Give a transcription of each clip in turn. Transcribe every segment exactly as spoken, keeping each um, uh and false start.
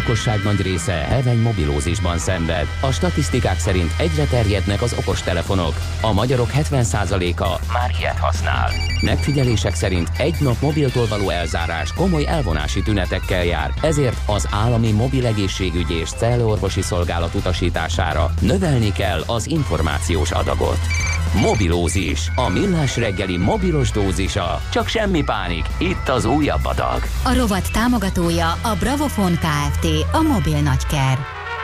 lakosság nagy része heveny mobilózisban szenved. A statisztikák szerint egyre terjednek az okostelefonok. A magyarok hetven százaléka már ilyet használ. Megfigyelések szerint egy nap mobiltól való elzárás komoly elvonási tünetekkel jár, ezért az állami mobil egészségügyi és cellorvosi szolgálat utasítására növelni kell az információs adagot. Mobilózis, a millás reggeli mobilos dózisa. Csak semmi pánik, itt az újabb adag. A rovat támogatója a Bravofon Kft. A mobil nagyker.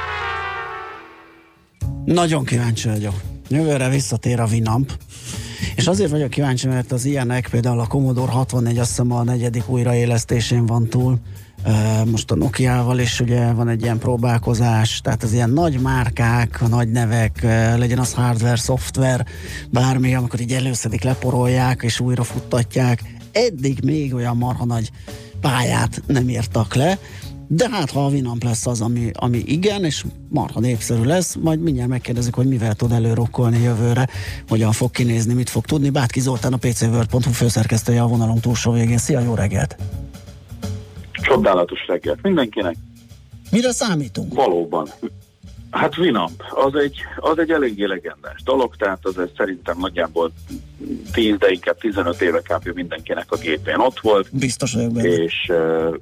Nagyon kíváncsi vagyok. Jövőre visszatér a Winamp. És azért vagyok kíváncsi, mert az ilyenek, például a Commodore hatvannégy, azt hiszem a negyedik újraélesztésén van túl. Most a Nokiával is ugye van egy ilyen próbálkozás, tehát az ilyen nagy márkák, nagy nevek, legyen az hardware, szoftver, bármi, amikor így előszedik, leporolják és újra futtatják. Eddig még olyan marha nagy pályát nem írtak le, de hát ha a Winamp lesz az, ami, ami igen, és marha népszerű lesz, majd mindjárt megkérdezzük, hogy mivel tud előrokkolni jövőre, hogyan fog kinézni, mit fog tudni. Bátki Zoltán, a pé cé world pont hu főszerkesztője a vonalunk túlsó végén. Szia, jó reggelt! Csodálatos reggelt mindenkinek. Mire számítunk? Valóban. Hát Winamp, az egy, az egy eléggé legendás dolog, tehát az ez szerintem nagyjából tíz, de inkább tizenöt éve kb. Mindenkinek a gépén ott volt. Biztos vagyok benne. És,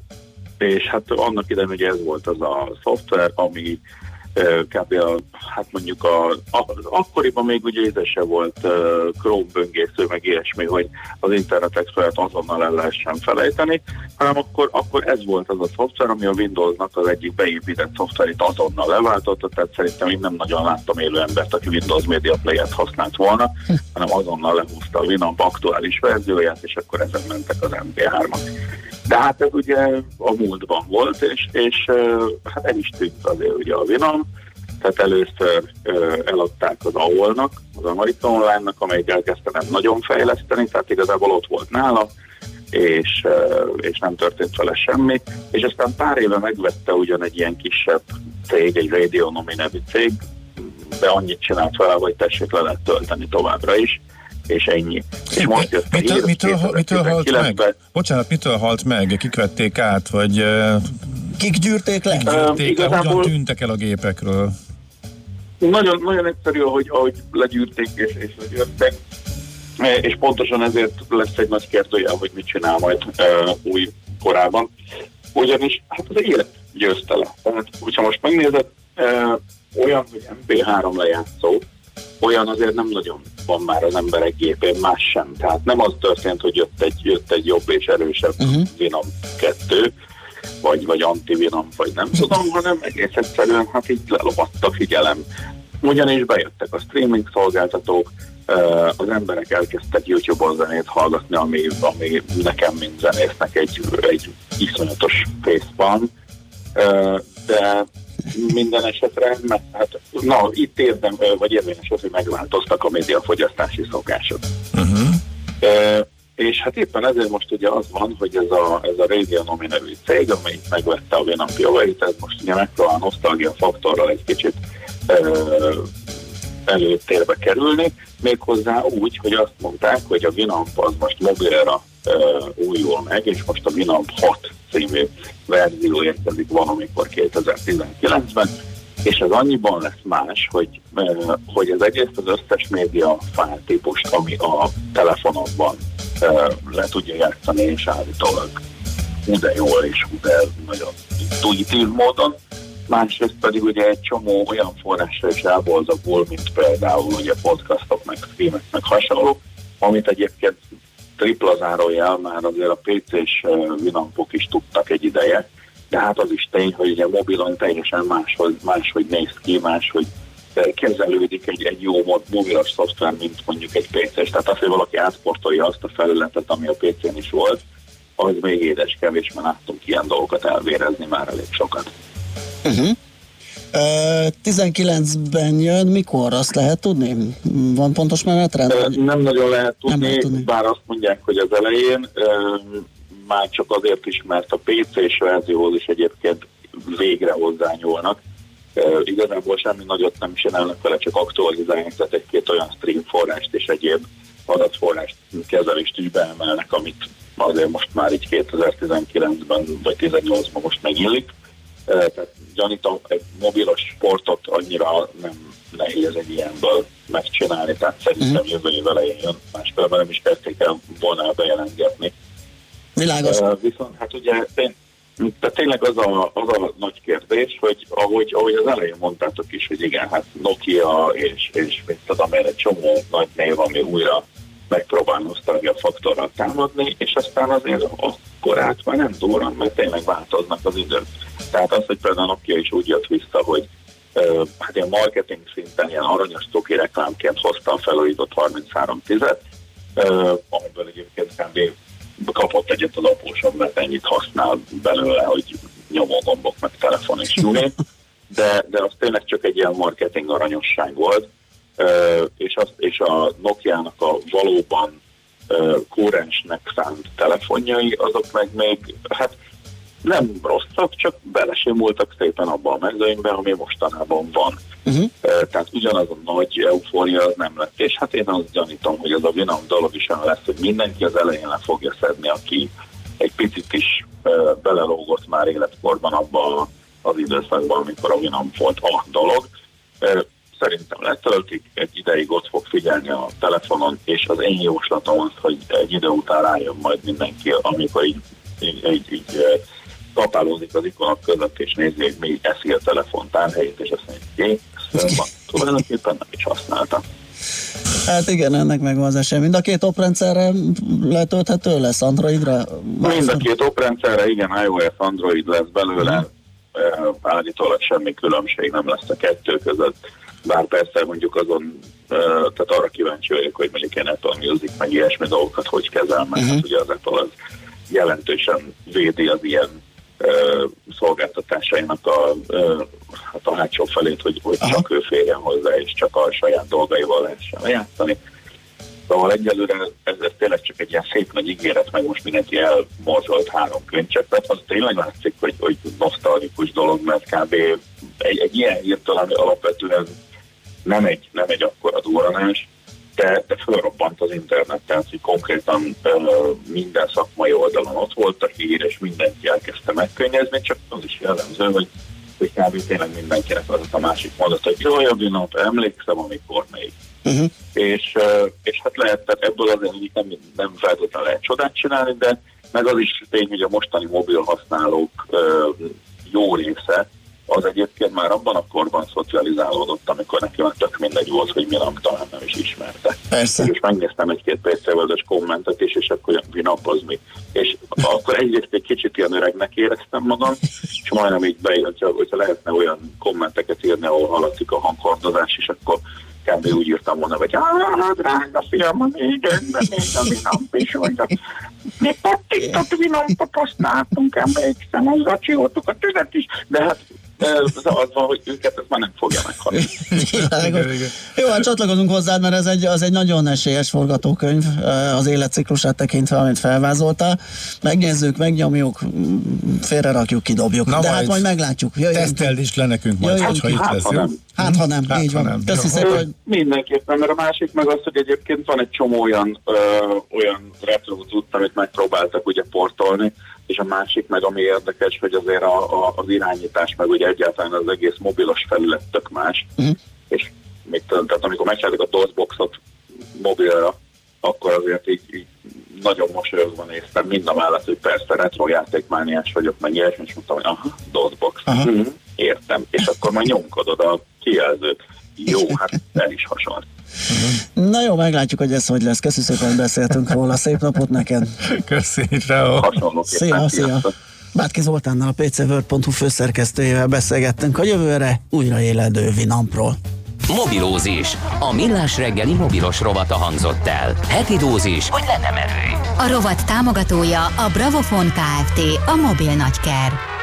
és hát annak idején ugye ez volt az a szoftver, ami kb. A, hát mondjuk a, a, akkoriban még ugye ez se volt uh, Chrome böngésző, meg ilyesmi, hogy az Internet Explorer-t azonnal el lehessen felejteni, hanem akkor, akkor ez volt az a szoftver, ami a Windowsnak az egyik beépített szoftverét azonnal leváltotta, tehát szerintem én nem nagyon láttam élő embert, aki Windows Media Player-t használt volna, hanem azonnal lehúzta a Winamp aktuális verzióját, és akkor ezen mentek az em pé hármak. De hát ez ugye a múltban volt, és, és hát el is tűnt azért ugye a Winamp, tehát először uh, eladták az á o el-nak, az American Online-nak, amelyik elkezdte nem nagyon fejleszteni, tehát igazából ott volt nála, és, uh, és nem történt vele semmi, és aztán pár éve megvette ugyan egy ilyen kisebb cég, egy Radionomy nevű cég, de annyit csinált vele, hogy tessék, le lehet tölteni továbbra is, és ennyi. És most jött a mitől, hír, mitől, mitől halt meg? Bocsánat, mitől halt meg? Kik vették át, vagy... Uh, Kik gyűrték le? Kik gyűrték uh, le? igazából... Hogyan tűntek el a gépekről? Nagyon, nagyon egyszerű, ahogy, ahogy legyűrték és, és legyűrtek, és pontosan ezért lesz egy nagy kérdőjel, hogy mit csinál majd uh, új korában. Ugyanis hát az élet győzte le. Tehát, hogyha most megnézed, uh, olyan, hogy em pé három lejátszó, olyan azért nem nagyon van már az emberek gépén, más sem. Tehát nem az történt, hogy jött egy, jött egy jobb és erősebb uh-huh. Winamp kettő, vagy, vagy anti-Winamp, vagy nem tudom, hanem egész egyszerűen hát így lelovadt a figyelem. Ugyanis bejöttek a streaming szolgáltatók, az emberek elkezdtek YouTube-on zenét hallgatni, ami, ami nekem, mint zenésznek egy, egy iszonyatos facepalm, de minden esetre, mert hát, na, itt érdem, vagy érvényes az, hogy megváltoztak a médiafogyasztási szokások. Uh-huh. E, és hát éppen ezért most ugye az van, hogy ez a, ez a Radionomy nevű cég, amely megvette a Winamp jogait, ez most ugye megpróbál nosztalgia faktorral egy kicsit e, előtérbe kerülni, méghozzá úgy, hogy azt mondták, hogy a Winamp az most mobilra e, újul meg, és most a Winamp hat című verzió érkezik valamikor kétezer-tizenkilencben, és ez annyiban lesz más, hogy, e, hogy az egész az összes média fájltípust, ami a telefonokban e, le tudja játszani, és állítólag hú de jól és hú de nagyon intuitív módon. Másrészt pedig ugye egy csomó olyan forrásra is elboldogul, mint például ugye podcastok, meg filmek, meg hasonló, amit egyébként tripla zárójel már azért a pé cés Winampok is tudtak egy ideje, de hát az is tény, hogy ugye mobilon teljesen máshogy, máshogy néz ki, máshogy kezelődik egy, egy jó mobilos szoftver, mint mondjuk egy pé cés. Tehát az, hogy valaki átportolja azt a felületet, ami a pé cén is volt, az még édes kevés, mert láttunk ilyen dolgokat elvérezni már elég sokat. Uh-huh. Uh, tizenkilencben jön, mikor? Azt lehet tudni? Van pontos menetrend? Uh, nem nagyon lehet tudni, nem lehet tudni, bár azt mondják, hogy az elején, uh, már csak azért is, mert a pé cés verzióhoz is egyébként végre hozzányúlnak. Uh, igazából semmi nagyot nem csinálnak vele, csak aktualizálják, tehát egy-két olyan stream forrást és egyéb adatforrást, kezelést is beemelnek, amit azért most már így kétezer-tizenkilencben vagy tizennyolcban most megillik. Tehát gyanítom, egy mobilos sportot annyira nem nehéz egy ilyenből megcsinálni, tehát szerintem jövő év elején jön, máskülönben nem is kezdték el volna el bejelentgetni. Világos. Viszont hát ugye tehát tényleg az a, az a nagy kérdés, hogy ahogy, ahogy az elején mondtátok is, hogy igen, hát Nokia és, és mit tudom én, egy csomó nagy név, ami újra megpróbál nosztalgia faktorral támadni, és aztán azért akkor át már nem durran, mert tényleg változnak az idők. Tehát az, hogy például a Nokia is úgy jött vissza, hogy uh, hát ilyen marketing szinten ilyen aranyos cuki reklámként hozta a felújított harminchárom tízet, uh, amiből egyébként kb. Kapott egyet az apósom, mert ennyit használ belőle, hogy nyomógombok, meg telefon és júni, de, de az tényleg csak egy ilyen marketing aranyosság volt, uh, és, az, és a Nokia-nak a valóban uh, kúrensnek szánt telefonjai, azok meg még, hát nem rosszak, csak belesimultak szépen abba a mezőnybe, ami mostanában van. Uh-huh. Uh, tehát ugyanaz a nagy eufória az nem lett, és hát én azt gyanítom, hogy az a Vinom dolog is olyan lesz, hogy mindenki az elején le fogja szedni, aki egy picit is uh, belelógott már életkorban abba az időszakban, amikor a Vinom volt a dolog. Uh, szerintem letöltik, egy ideig ott fog figyelni a telefonon, és az én jóslatom az, hogy egy idő után rájön majd mindenki, amikor így, így, így, így uh, kapálózik az ikonok között, és nézi, hogy mi eszi a telefon tárhelyét, és azt mondja, hogy jé, szóval tulajdonképpen nem is használta. Hát igen, ennek megvan az esély. Mind a két oprendszerre letölthető lesz, Androidra? Mind a két oprendszerre, igen, iOS, Android lesz belőle, hmm. állítólag semmi különbség nem lesz a kettő között, bár persze mondjuk azon, tehát arra kíváncsi vagyok, hogy mondjuk ilyen Apple Music, meg ilyesmi dolgokat hogy kezel, mert hmm. hát ugye az Apple az jelentősen védi az ilyen uh, szolgáltatásainak a, uh, hát a hátsó felét, hogy, hogy csak ő férjen hozzá, és csak a saját dolgaival lehessen lejátszani. Szóval egyelőre ez, ez tényleg csak egy ilyen szép nagy ígéret, meg most mindenki elmorzsolt három könycseppet, az tényleg látszik, hogy, hogy nosztalgikus dolog, mert kb. egy, egy ilyen hírtől, ami alapvetően nem egy, nem egy akkora durranás, de, de fölrobbant az internet, tehát hogy konkrétan uh, minden szakmai oldalon ott volt a hír, és mindenki elkezdte megkönnyezni, csak az is jellemző, hogy, hogy kb. Tényleg mindenkinek az a másik mondat, hogy jaj, a Vinamp, emlékszem, amikor még. Uh-huh. És, uh, és hát lehet, tehát ebből azért nem, nem feltétlenül lehet csodát csinálni, de meg az is tény, hogy a mostani mobil használók uh, jó része, az egyébként már abban a korban szocializálódott, amikor neki már tök mindegy volt, hogy Vinamp talán nem is ismerte. Persze. És megnéztem egy-két pé cé World-ös kommentet is, és akkor Vinamp az mi. És akkor egyrészt egy kicsit ilyen öregnek éreztem magam, és majdnem így be, hogyha, hogyha lehetne olyan kommenteket írni, ahol hallatszik a hanghordozás, és akkor kb. Úgy írtam volna, hogy áh, drága fiam, a négyekben még a Vinamp is, hogy a mi pattintott Vinampot használtunk, emlékszem, az zacsioltuk a tüzet is, de hát az van, hogy őket ez már nem fogja meghalni. Jó, hát csatlakozunk hozzád, mert ez egy, az egy nagyon esélyes forgatókönyv az életciklusát tekintve, amit felvázoltál. Megnézzük, megnyomjuk, félrerakjuk, kidobjuk. Na, de majd hát majd meglátjuk. Teszteld is le nekünk majd, jöjjön, hogyha itt lesz, jó? Hát ha nem, hát, így van. Nem. Szépen, hogy... Mindenképpen, mert a másik meg az, hogy egyébként van egy csomó olyan, ö, olyan retro cucc, amit megpróbáltak ugye portolni, és a másik meg, ami érdekes, hogy azért a, a, az irányítás, meg ugye egyáltalán az egész mobilos felület tök más, uh-huh. és még tehát amikor megcsináltak a DOS-boxot mobilra, akkor azért így, így nagyon mosolyogva néztem, mind a mellett, hogy persze retro játékmániás vagyok, meg ilyesmi, és mondtam, hogy aha, DOS-box, uh-huh. mm, értem, és akkor majd nyomkodod a kijelzőt. Jó, hát el is hasonlít. Uh-huh. Na jó, meglátjuk, hogy ez hogy lesz. Köszönjük szépen, hogy beszéltünk róla. Szép napot neked. Köszönjük, Rao. Szia, szia. Bátki Zoltánnal, a pé cé world pont hu főszerkesztőjével beszélgettünk a jövőre újraéledő Vinampról. Mobilózis. A millás reggeli mobilos rovata hangzott el. Heti dózis, hogy lenne merő. A rovat támogatója a Bravofon Kft. A mobil nagyker.